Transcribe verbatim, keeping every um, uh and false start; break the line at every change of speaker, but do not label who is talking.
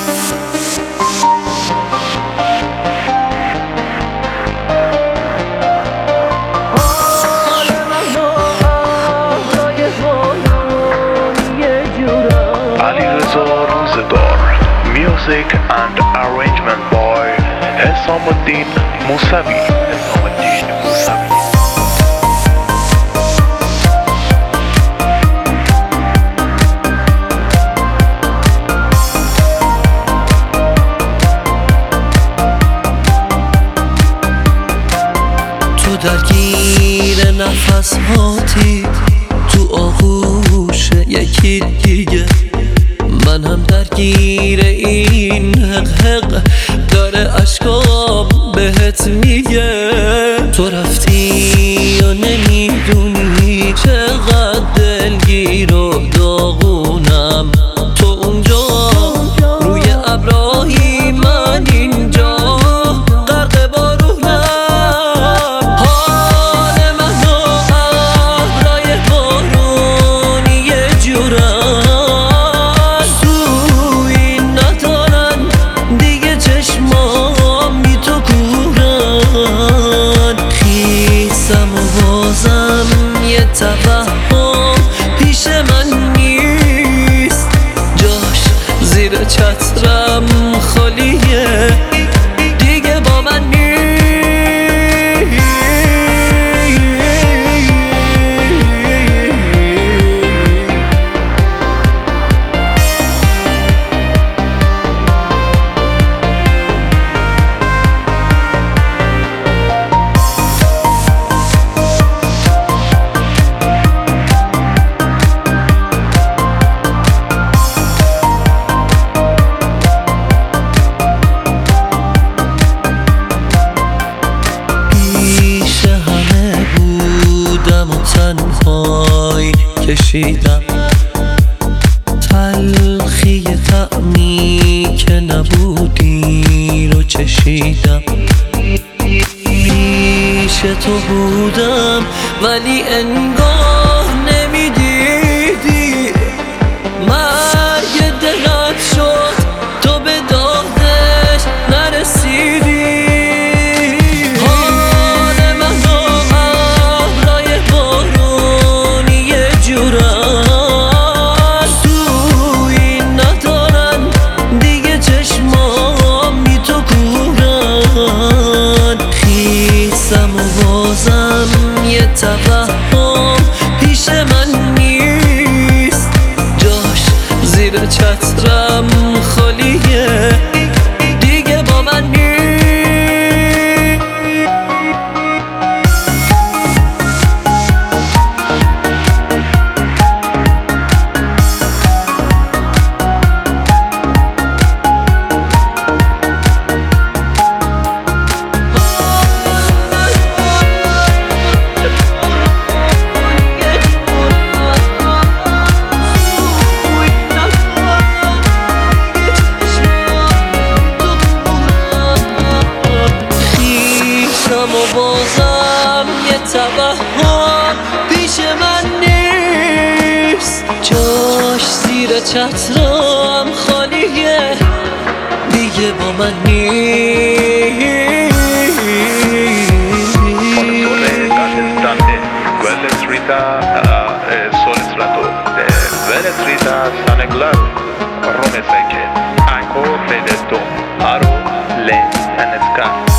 Music and arrangement by Hesamuddin Musavi. Hesamuddin Musavi.
تو درگیر نفس هاتی، تو آغوش یکی دیگه، من هم درگیر این حق حق داره اشکام بهت میگه. تو رفتی و نمیدونی چقدر دلگیر و داغونم. تو اونجا روی ابراهی، من اینجا غرق بارونم. حال من و ابرای بارونی یه جورم، توهم پیش من نیست، جاش زیر چترم خالیه، دیگه با من نیست. تنهایی کشیدم تلخی طعمی که نبودی رو چشیدم. پیش تو بودم ولی انگار نمیدیدی، مرگ دلت شد تو به دادش نرسیدی. توهم پیش من نیست، جاش زیر چترم خالیه، دیگه با من نیست. و بازم یه توهم پیش من نیست، جاش زیر چترم خالیه، دیگه با من نیست.
Ancora le do, aro le